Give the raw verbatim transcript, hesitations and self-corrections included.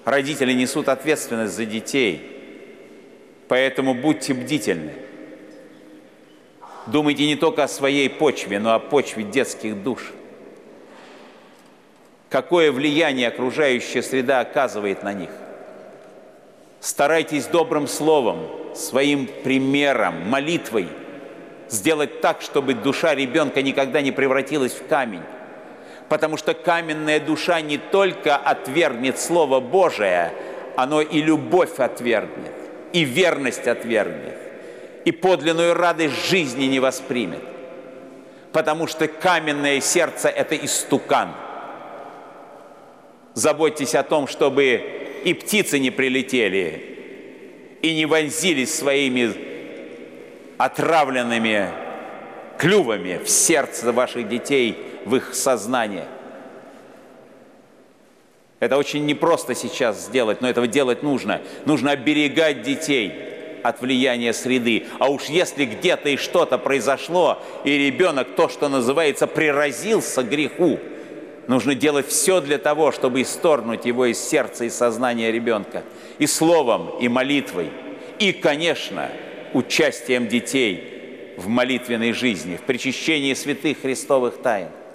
Родители несут ответственность за детей, поэтому будьте бдительны. Думайте не только о своей почве, но о почве детских душ. Какое влияние окружающая среда оказывает на них. Старайтесь добрым словом, своим примером, молитвой сделать так, чтобы душа ребенка никогда не превратилась в камень. Потому что каменная душа не только отвергнет Слово Божие, оно и любовь отвергнет, и верность отвергнет, и подлинную радость жизни не воспримет. Потому что каменное сердце – это истукан. Заботьтесь о том, чтобы и птицы не прилетели, и не вонзились своими отравленными клювами в сердце ваших детей, в их сознание. Это очень непросто сейчас сделать, но этого делать нужно. Нужно оберегать детей от влияния среды. А уж если где-то и что-то произошло, и ребенок, то, что называется, приразился к греху, нужно делать все для того, чтобы исторгнуть его из сердца и сознания ребенка. И словом, и молитвой, и, конечно, участием детей в молитвенной жизни, в причащении святых христовых тайн.